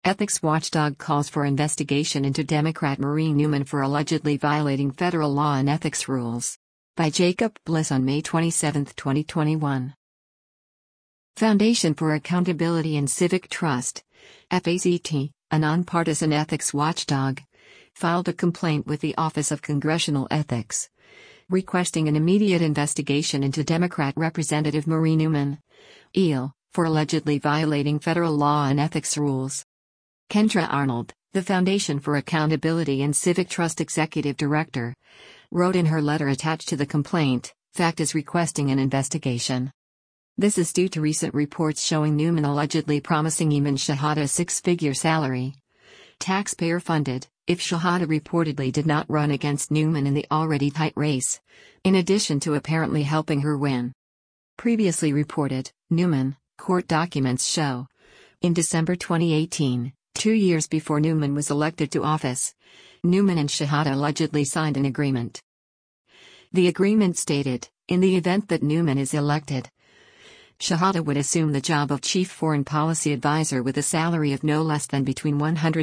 Ethics watchdog calls for investigation into Democrat Marie Newman for allegedly violating federal law and ethics rules. By Jacob Bliss on May 27, 2021. Foundation for Accountability and Civic Trust, FACT, a nonpartisan ethics watchdog, filed a complaint with the Office of Congressional Ethics, requesting an immediate investigation into Democrat Representative Marie Newman, EEL, for allegedly violating federal law and ethics rules. Kendra Arnold, the Foundation for Accountability and Civic Trust Executive Director, wrote in her letter attached to the complaint, FACT is requesting an investigation. This is due to recent reports showing Newman allegedly promising Ayman Shahada a six-figure salary, taxpayer-funded, if Shahada reportedly did not run against Newman in the already tight race, in addition to apparently helping her win. Previously reported, Newman, court documents show. In December 2018, 2 years before Newman was elected to office, Newman and Shahada allegedly signed an agreement. The agreement stated, in the event that Newman is elected, Shahada would assume the job of Chief Foreign Policy Advisor with a salary of no less than between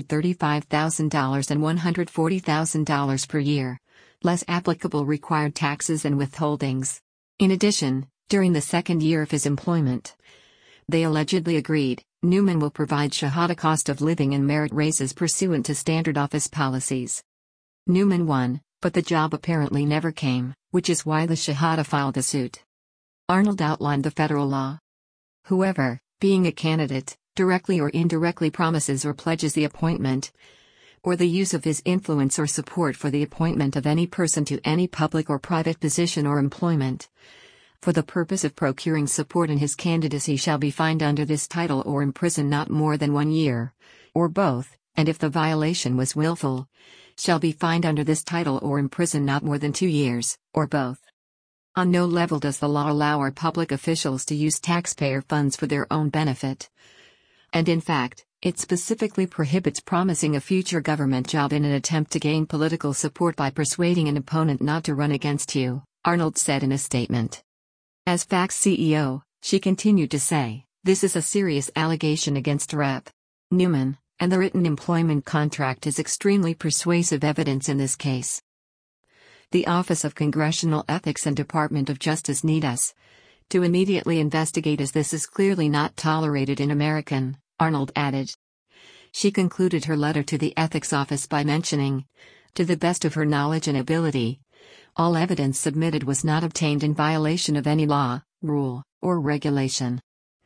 $135,000 and $140,000 per year, less applicable required taxes and withholdings. In addition, during the second year of his employment, they allegedly agreed, Newman will provide Shahada cost of living and merit raises pursuant to standard office policies. Newman won, but the job apparently never came, which is why the Shahada filed a suit. Arnold outlined the federal law. Whoever, being a candidate, directly or indirectly promises or pledges the appointment, or the use of his influence or support for the appointment of any person to any public or private position or employment, for the purpose of procuring support in his candidacy shall be fined under this title or imprisoned not more than 1 year, or both, and if the violation was willful, shall be fined under this title or imprisoned not more than 2 years, or both. On no level does the law allow our public officials to use taxpayer funds for their own benefit. And in fact, it specifically prohibits promising a future government job in an attempt to gain political support by persuading an opponent not to run against you, Arnold said in a statement. As FACT's CEO, she continued to say, this is a serious allegation against Rep. Newman, and the written employment contract is extremely persuasive evidence in this case. The Office of Congressional Ethics and Department of Justice need us to immediately investigate, as this is clearly not tolerated in American, Arnold added. She concluded her letter to the Ethics Office by mentioning, to the best of her knowledge and ability, all evidence submitted was not obtained in violation of any law, rule, or regulation.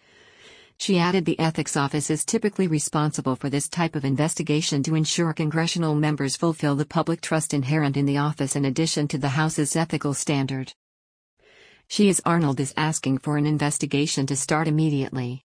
She added the Ethics Office is typically responsible for this type of investigation to ensure congressional members fulfill the public trust inherent in the office in addition to the House's ethical standard. Arnold is asking for an investigation to start immediately.